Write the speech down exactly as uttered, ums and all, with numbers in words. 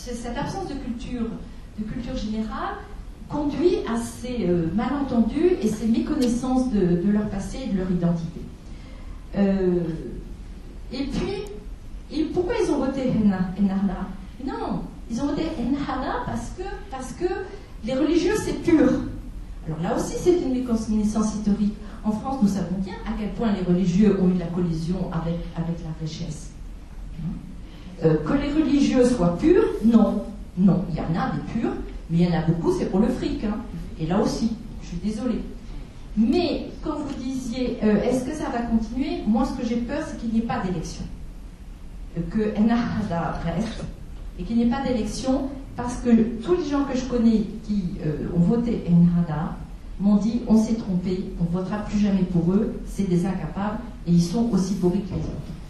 cette absence de culture, de culture générale conduit à ces euh, malentendus et ces méconnaissances de, de leur passé et de leur identité. Euh, et puis, et pourquoi ils ont voté Ennahda? Non, ils ont voté Ennahda parce que, parce que les religieux, c'est pur. Alors là aussi, c'est une méconnaissance historique. En France, nous savons bien à quel point les religieux ont eu la collision avec, avec la richesse. Euh, que les religieux soient purs, non. Non, il y en a des purs, mais il y en a beaucoup, c'est pour le fric. Hein. Et là aussi, je suis désolée. Mais quand vous disiez, euh, est-ce que ça va continuer? Moi, ce que j'ai peur, c'est qu'il n'y ait pas d'élection. Euh, que Ennahda reste, et qu'il n'y ait pas d'élection, parce que tous les gens que je connais qui euh, ont voté Ennahda m'ont dit, on s'est trompé, on ne votera plus jamais pour eux, c'est des incapables, et ils sont aussi bourrés que les autres.